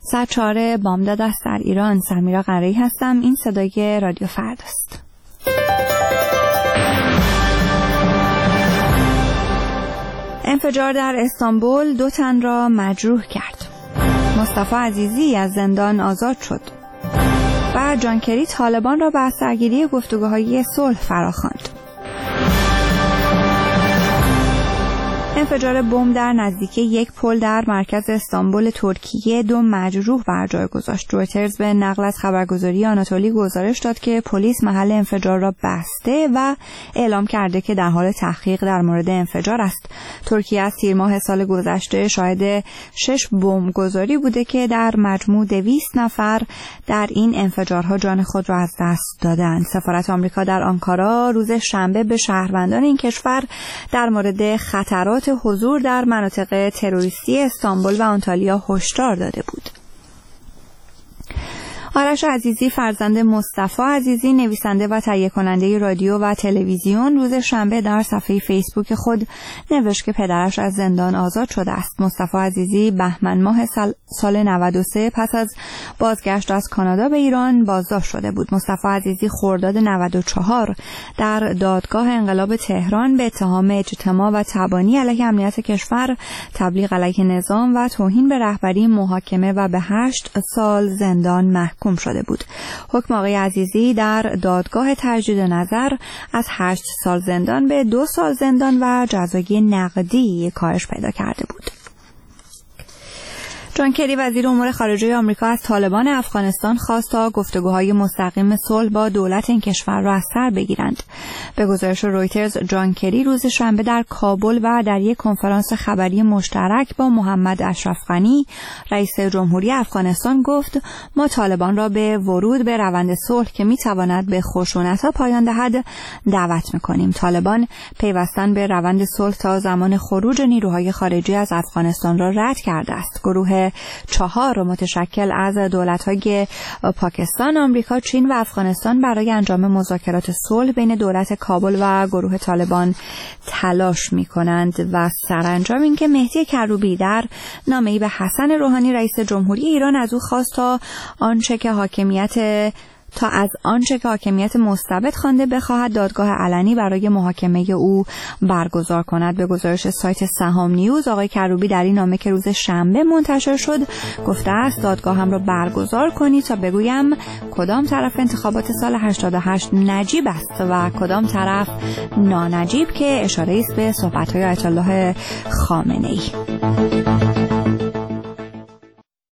ساعت 4 بامداد است در ایران. سمیرا قره‌ای هستم. این صدای رادیو فردا است. انفجار در استانبول 2 تن را مجروح کرد. مصطفی عزیزی از زندان آزاد شد. و جان کری طالبان را به سرگیری گفتگوهای صلح فراخواند. انفجار بمب در نزدیکی یک پل در مرکز استانبول ترکیه 2 مجروح بر جای گذاشت. رویترز به نقل از خبرگزاری آناتولی گزارش داد که پلیس محل انفجار را بسته و اعلام کرده که در حال تحقیق در مورد انفجار است. ترکیه از تیر ماه سال گذشته شاهد 6 بمبگذاری بوده که در مجموع 200 نفر در این انفجارها جان خود را از دست دادند. سفارت آمریکا در آنکارا روز شنبه به شهروندان این کشور در مورد خطرات حضور در مناطق تروریستی استانبول و آنتالیا هشدار داده بود. آرش عزیزی فرزند مصطفی عزیزی نویسنده و تهیه کننده رادیو و تلویزیون روز شنبه در صفحه فیسبوک خود نوشت که پدرش از زندان آزاد شده است. مصطفی عزیزی بهمن ماه سال 93 پس از بازگشت از کانادا به ایران بازداشت شده بود. مصطفی عزیزی خرداد 94 در دادگاه انقلاب تهران به اتهام اجتماع و تبانی علیه امنیت کشور، تبلیغ علیه نظام و توهین به رهبری محاکمه و به 8 سال زندان محکوم شده بود. حکم آقای عزیزی در دادگاه تجدید نظر از 8 سال زندان به 2 سال زندان و جزای نقدی کاهش پیدا کرده بود. جان کری وزیر امور خارجه آمریکا از طالبان افغانستان خواست تا گفتگوهای مستقیم صلح با دولت این کشور را از سر بگیرند. به گزارش رویترز، جان کری روز شنبه در کابل و در یک کنفرانس خبری مشترک با محمد اشرف غنی، رئیس جمهوری افغانستان گفت: ما طالبان را به ورود به روند صلح که میتواند به خشونت‌ها پایان دهد دعوت می‌کنیم. طالبان پیوستن به روند صلح تا زمان خروج نیروهای خارجی از افغانستان را رد کرده است. گروه 4 متشکل از دولت‌های پاکستان، آمریکا، چین و افغانستان برای انجام مذاکرات صلح بین دولت کابل و گروه طالبان تلاش می‌کنند و سرانجام اینکه مهدی کروبی در نامه‌ای به حسن روحانی رئیس جمهوری ایران از او خواست تا از آنچه که حاکمیت مستبد خوانده بخواهد دادگاه علنی برای محاکمه او برگزار کند. به گزارش سایت سهام نیوز، آقای کروبی در این نامه که روز شنبه منتشر شد گفته است دادگاهم را برگزار کنید تا بگویم کدام طرف انتخابات سال 88 نجیب است و کدام طرف نانجیب، که اشاره است به صحبت‌های آیت الله خامنه‌ای.